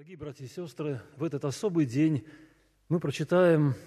Дорогие братья и сестры, в этот особый день мы прочитаем,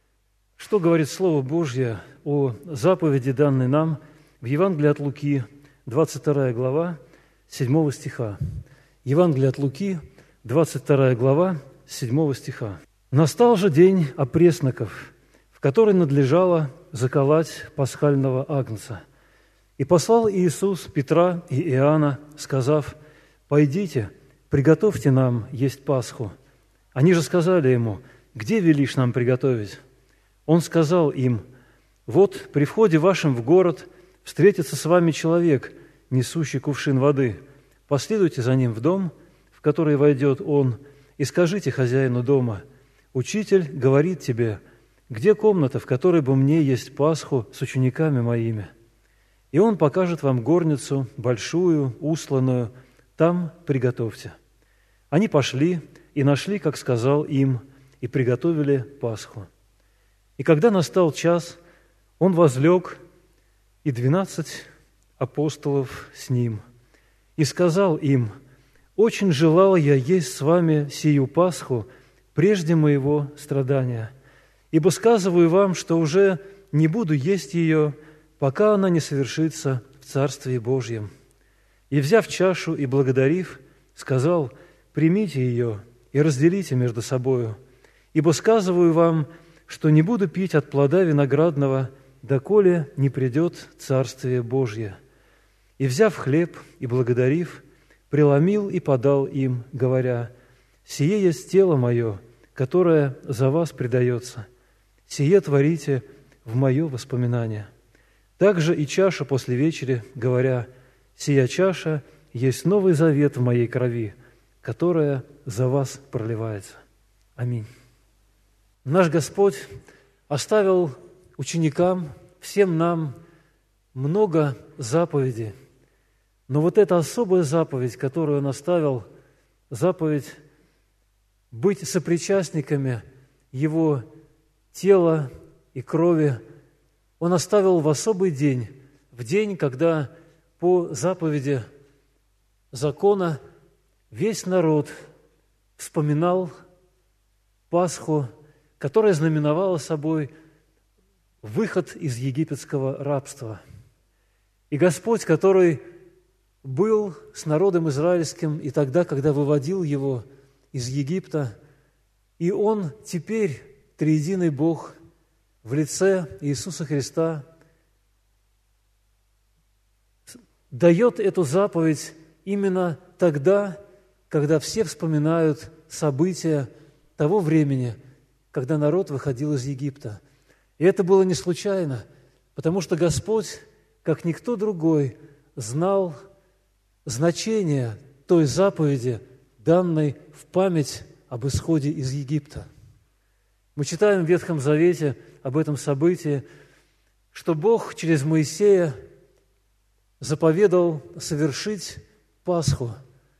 что говорит Слово Божье о заповеди, данной нам в Евангелии от Луки, 22 глава, 7 стиха. Евангелие от Луки, 22 глава, 7 стиха. «Настал же день опресноков, в который надлежало заколоть пасхального агнца. И послал Иисус Петра и Иоанна, сказав: „Пойдите, приготовьте нам есть Пасху“. Они же сказали ему: „Где велишь нам приготовить?“ Он сказал им: „Вот при входе вашем в город встретится с вами человек, несущий кувшин воды. Последуйте за ним в дом, в который войдет он, и скажите хозяину дома: „Учитель говорит тебе: где комната, в которой бы мне есть Пасху с учениками моими?“ И он покажет вам горницу, большую, устланную, там приготовьте“. Они пошли и нашли, как сказал им, и приготовили Пасху. И когда настал час, он возлег, и 12 апостолов с ним, и сказал им: „Очень желал я есть с вами сию Пасху прежде моего страдания, ибо сказываю вам, что уже не буду есть ее, пока она не совершится в Царствии Божьем“. И, взяв чашу и благодарив, сказал: „Примите ее и разделите между собою, ибо сказываю вам, что не буду пить от плода виноградного, доколе не придет Царствие Божье“. И, взяв хлеб и благодарив, преломил и подал им, говоря: „Сие есть тело мое, которое за вас предается. Сие творите в мое воспоминание“. Также и чаша после вечери, говоря: „Сия чаша есть новый завет в моей крови, которая за вас проливается“. Аминь. Наш Господь оставил ученикам, всем нам, много заповедей, но вот эта особая заповедь, которую Он оставил, заповедь быть сопричастниками Его тела и крови, Он оставил в особый день, в день, когда по заповеди закона весь народ вспоминал Пасху, которая знаменовала собой выход из египетского рабства. И Господь, который был с народом израильским и тогда, когда выводил его из Египта, и Он теперь, триединый Бог, в лице Иисуса Христа, дает эту заповедь именно тогда, когда все вспоминают события того времени, когда народ выходил из Египта. И это было не случайно, потому что Господь, как никто другой, знал значение той заповеди, данной в память об исходе из Египта. Мы читаем в Ветхом Завете об этом событии, что Бог через Моисея заповедал совершить Пасху.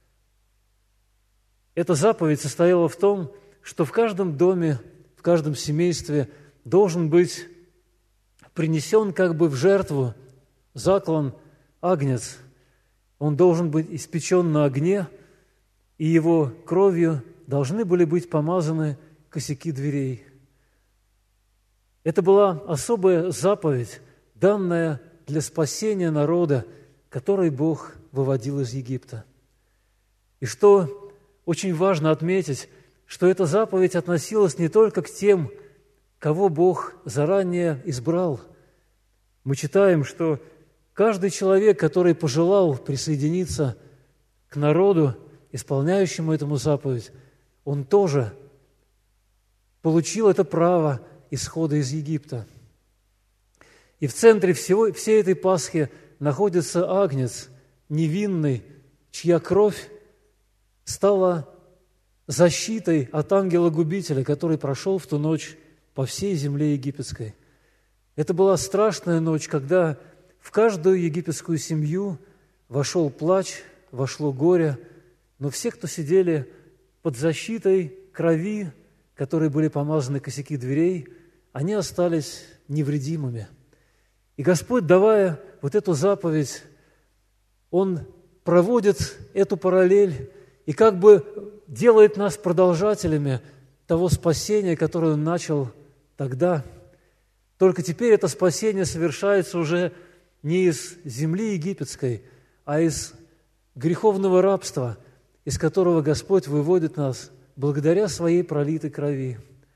Эта заповедь состояла в том, что в каждом доме, в каждом семействе должен быть принесен как бы в жертву, заклан агнец. Он должен быть испечен на огне, и его кровью должны были быть помазаны косяки дверей. Это была особая заповедь, данная для спасения народа, который Бог выводил из Египта. И что очень важно отметить, что эта заповедь относилась не только к тем, кого Бог заранее избрал. Мы читаем, что каждый человек, который пожелал присоединиться к народу, исполняющему этому заповедь, он тоже получил это право исхода из Египта. И в центре всей этой Пасхи находится агнец, невинный, чья кровь стала защитой от ангела-губителя, который прошел в ту ночь по всей земле египетской. Это была страшная ночь, когда в каждую египетскую семью вошел плач, вошло горе, но все, кто сидели под защитой крови, которой были помазаны косяки дверей, они остались невредимыми. И Господь, давая вот эту заповедь, Он проводит эту параллель и как бы делает нас продолжателями того спасения, которое Он начал тогда. Только теперь это спасение совершается уже не из земли египетской, а из греховного рабства, из которого Господь выводит нас благодаря Своей пролитой крови.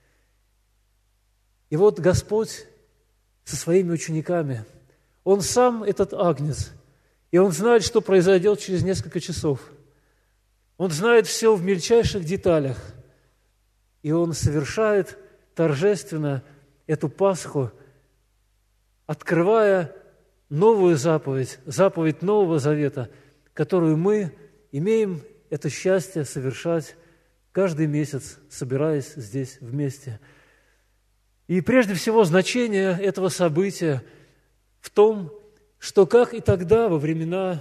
И вот Господь со Своими учениками, Он сам этот агнец, и Он знает, что произойдет через несколько часов. Он знает все в мельчайших деталях, и Он совершает торжественно эту Пасху, открывая новую заповедь, заповедь Нового Завета, которую мы имеем это счастье совершать каждый месяц, собираясь здесь вместе. И прежде всего значение этого события в том, что как и тогда, во времена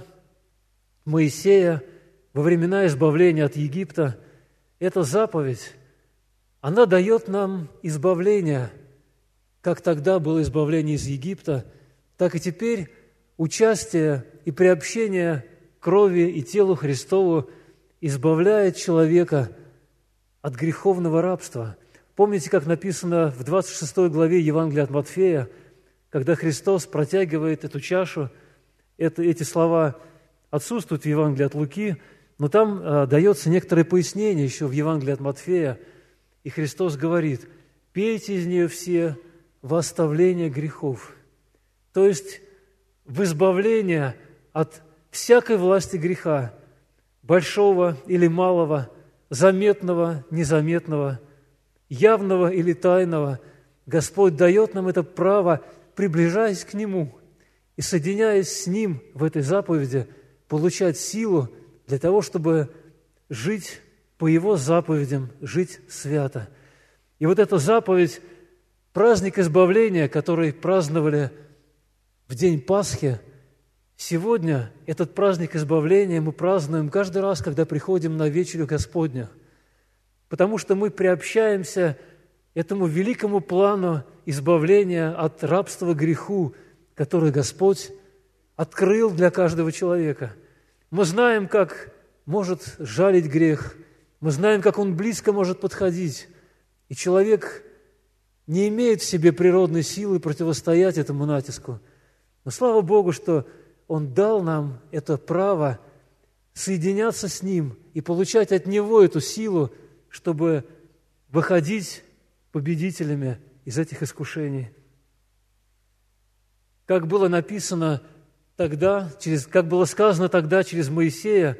Моисея, во времена избавления от Египта, эта заповедь, она дает нам избавление, как тогда было избавление из Египта, так и теперь участие и приобщение к крови и телу Христову избавляет человека от греховного рабства. Помните, как написано в 26 главе Евангелия от Матфея, когда Христос протягивает эту чашу, эти слова отсутствуют в Евангелии от Луки, но там дается некоторое пояснение еще в Евангелии от Матфея, и Христос говорит: «Пейте из нее все во оставление грехов», то есть в избавление от всякой власти греха, большого или малого, заметного, незаметного, явного или тайного. Господь дает нам это право, приближаясь к Нему и соединяясь с Ним в этой заповеди, получать силу для того, чтобы жить по Его заповедям, жить свято. И вот эта заповедь, праздник избавления, который праздновали в день Пасхи, сегодня этот праздник избавления мы празднуем каждый раз, когда приходим на вечерю Господню, потому что мы приобщаемся этому великому плану избавления от рабства греху, который Господь открыл для каждого человека. Мы знаем, как может жалить грех, мы знаем, как он близко может подходить, и человек не имеет в себе природной силы противостоять этому натиску. Но слава Богу, что Он дал нам это право соединяться с Ним и получать от Него эту силу, чтобы выходить победителями из этих искушений. Как было написано тогда, как было сказано тогда через Моисея,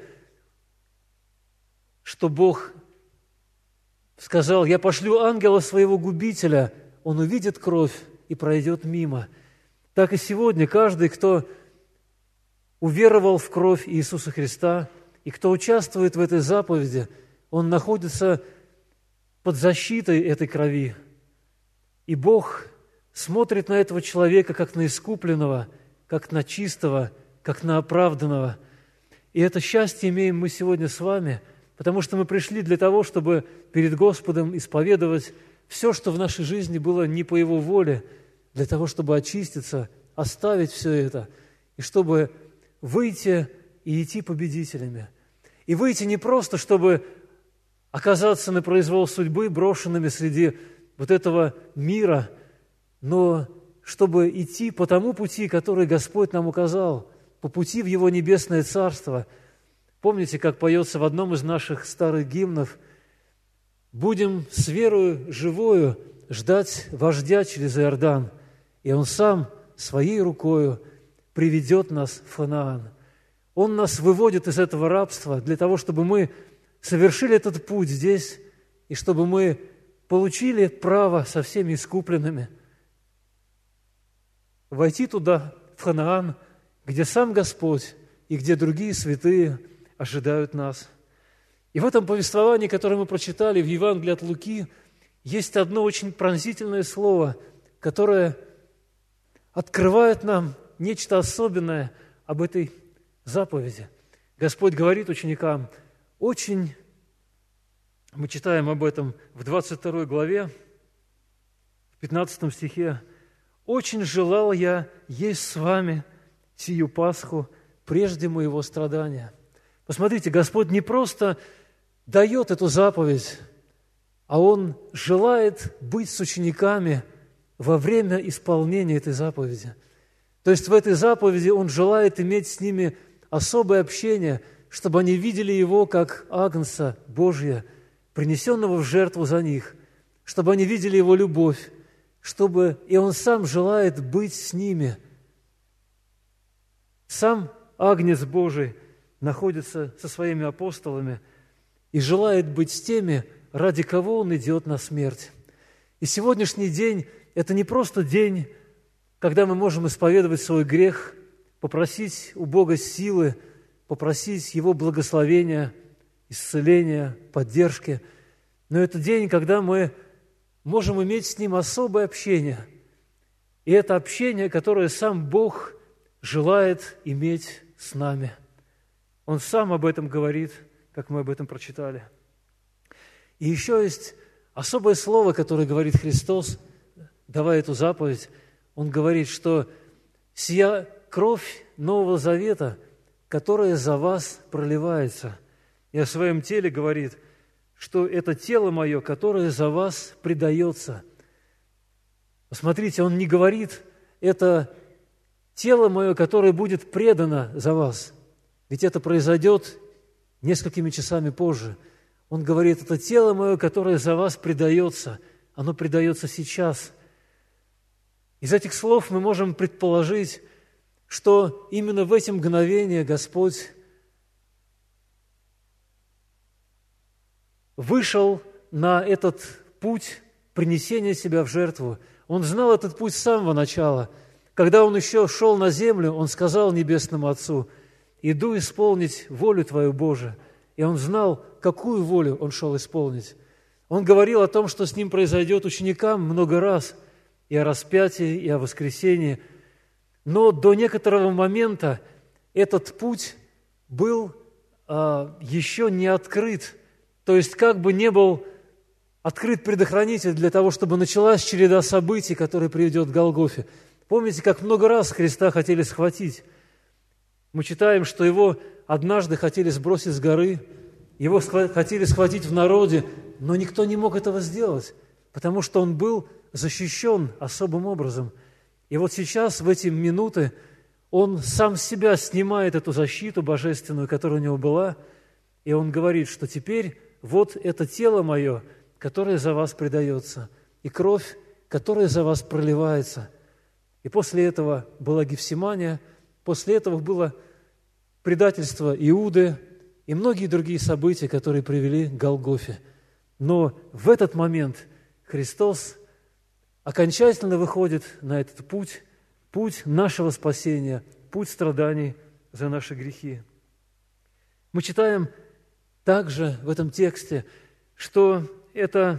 что Бог сказал: «Я пошлю ангела своего губителя, он увидит кровь и пройдет мимо». Так и сегодня каждый, кто уверовал в кровь Иисуса Христа и кто участвует в этой заповеди, он находится под защитой этой крови. И Бог смотрит на этого человека как на искупленного, как на чистого, как на оправданного. И это счастье имеем мы сегодня с вами, потому что мы пришли для того, чтобы перед Господом исповедовать все, что в нашей жизни было не по Его воле, для того, чтобы очиститься, оставить все это, и чтобы выйти и идти победителями. И выйти не просто, чтобы оказаться на произвол судьбы, брошенными среди вот этого мира, но чтобы идти по тому пути, который Господь нам указал, по пути в Его небесное Царство. Помните, как поется в одном из наших старых гимнов: «Будем с верою живою ждать вождя через Иордан, и Он сам Своей рукою приведет нас в Ханаан». Он нас выводит из этого рабства для того, чтобы мы совершили этот путь здесь, и чтобы мы получили право со всеми искупленными войти туда, в Ханаан, где сам Господь и где другие святые ожидают нас. И в этом повествовании, которое мы прочитали в Евангелии от Луки, есть одно очень пронзительное слово, которое открывает нам нечто особенное об этой заповеди. Господь говорит ученикам, мы читаем об этом в 22 главе, в 15 стихе: «Очень желал я есть с вами сию Пасху прежде моего страдания». Посмотрите, Господь не просто дает эту заповедь, а Он желает быть с учениками во время исполнения этой заповеди. То есть в этой заповеди Он желает иметь с ними особое общение, чтобы они видели Его как Агнца Божия, принесенного в жертву за них, чтобы они видели Его любовь, и Он Сам желает быть с ними. Сам Агнец Божий находится со своими апостолами и желает быть с теми, ради кого Он идет на смерть. И сегодняшний день – это не просто день, когда мы можем исповедовать свой грех, попросить у Бога силы, попросить Его благословения, исцеления, поддержки, но это день, когда мы можем иметь с Ним особое общение. И это общение, которое сам Бог желает иметь с нами. Он сам об этом говорит, как мы об этом прочитали. И еще есть особое слово, которое говорит Христос, давая эту заповедь. Он говорит, что «сия кровь Нового Завета, которая за вас проливается». И о своем теле говорит, что это тело мое, которое за вас предается. Посмотрите, Он не говорит, это тело мое, которое будет предано за вас. Ведь это произойдет несколькими часами позже. Он говорит, это тело мое, которое за вас предается. Оно предается сейчас. Из этих слов мы можем предположить, что именно в эти мгновения Господь вышел на этот путь принесения себя в жертву. Он знал этот путь с самого начала. Когда Он еще шел на землю, Он сказал Небесному Отцу: «Иду исполнить волю Твою, Боже». И Он знал, какую волю Он шел исполнить. Он говорил о том, что с Ним произойдет ученикам много раз, и о распятии, и о воскресении. Но до некоторого момента этот путь был еще не открыт. То есть как бы не был открыт предохранитель для того, чтобы началась череда событий, которая приведет к Голгофе. Помните, как много раз Христа хотели схватить? Мы читаем, что Его однажды хотели сбросить с горы, Его хотели схватить в народе, но никто не мог этого сделать, потому что Он был защищен особым образом. И вот сейчас, в эти минуты, Он сам с себя снимает эту защиту божественную, которая у Него была, и Он говорит, что теперь вот это тело Мое, которое за вас предается, и кровь, которая за вас проливается. И после этого была Гефсимания, после этого было предательство Иуды и многие другие события, которые привели к Голгофе. Но в этот момент Христос окончательно выходит на этот путь, путь нашего спасения, путь страданий за наши грехи. Мы читаем также в этом тексте, что эта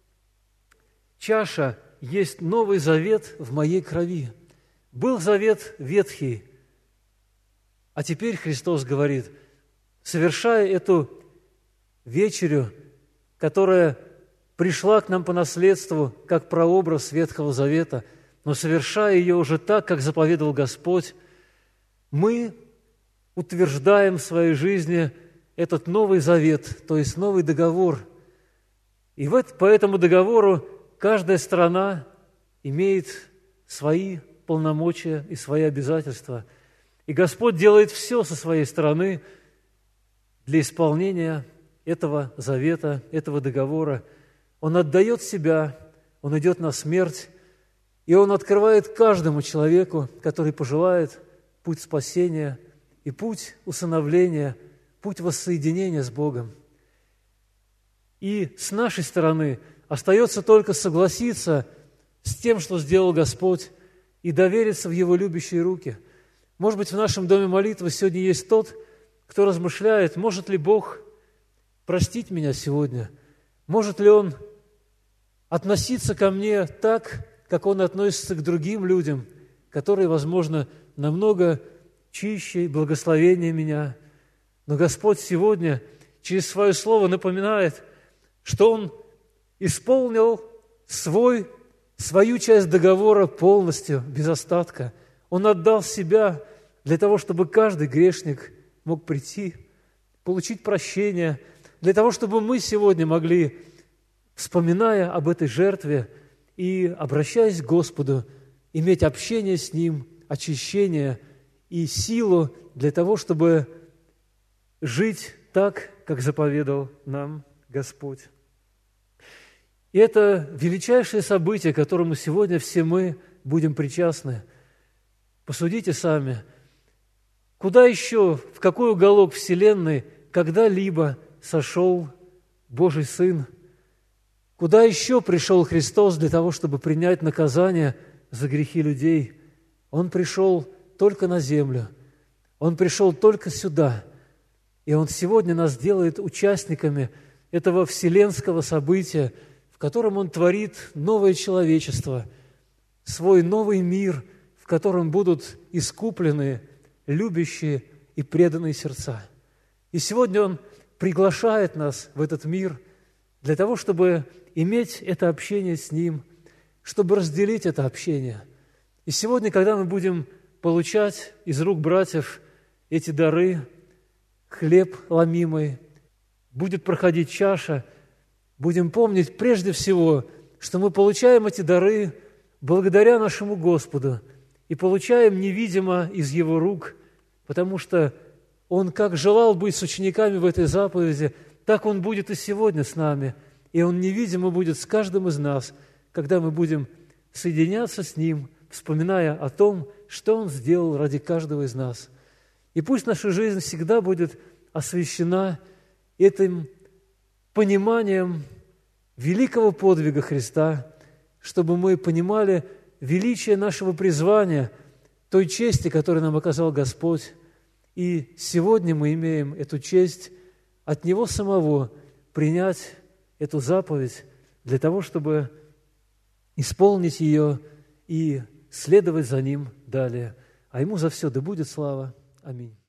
чаша есть новый завет в моей крови. Был завет ветхий, а теперь Христос говорит, совершая эту вечерю, которая пришла к нам по наследству, как прообраз Ветхого Завета, но совершая ее уже так, как заповедовал Господь, мы утверждаем в своей жизни этот новый завет, то есть новый договор. И по этому договору каждая страна имеет свои полномочия и свои обязательства. И Господь делает все со своей стороны для исполнения этого завета, этого договора. Он отдает себя, Он идет на смерть, и Он открывает каждому человеку, который пожелает, путь спасения и путь усыновления, путь воссоединения с Богом. И с нашей стороны остается только согласиться с тем, что сделал Господь, и довериться в Его любящие руки. Может быть, в нашем доме молитвы сегодня есть тот, кто размышляет, может ли Бог простить меня сегодня? Может ли Он относиться ко мне так, как Он относится к другим людям, которые, возможно, намного чище и благословеннее меня? Но Господь сегодня через Свое Слово напоминает, что Он исполнил свою часть договора полностью, без остатка. Он отдал себя для того, чтобы каждый грешник мог прийти, получить прощение, для того, чтобы мы сегодня могли, вспоминая об этой жертве и обращаясь к Господу, иметь общение с Ним, очищение и силу для того, чтобы жить так, как заповедал нам Господь. И это величайшее событие, которому сегодня все мы будем причастны. Посудите сами, куда еще, в какой уголок Вселенной когда-либо сошел Божий Сын? Куда еще пришел Христос для того, чтобы принять наказание за грехи людей? Он пришел только на землю. Он пришел только сюда. И Он сегодня нас делает участниками этого вселенского события, в котором Он творит новое человечество, свой новый мир, в котором будут искуплены любящие и преданные сердца. И сегодня Он приглашает нас в этот мир для того, чтобы иметь это общение с Ним, чтобы разделить это общение. И сегодня, когда мы будем получать из рук братьев эти дары, хлеб ломимый, будет проходить чаша, будем помнить прежде всего, что мы получаем эти дары благодаря нашему Господу и получаем невидимо из Его рук, потому что Он как желал быть с учениками в этой заповеди, так Он будет и сегодня с нами, и Он невидимо будет с каждым из нас, когда мы будем соединяться с Ним, вспоминая о том, что Он сделал ради каждого из нас. И пусть наша жизнь всегда будет освящена этим пониманием великого подвига Христа, чтобы мы понимали величие нашего призвания, той чести, которую нам оказал Господь. И сегодня мы имеем эту честь от Него самого принять эту заповедь для того, чтобы исполнить ее и следовать за Ним далее. А Ему за все да будет слава. Аминь.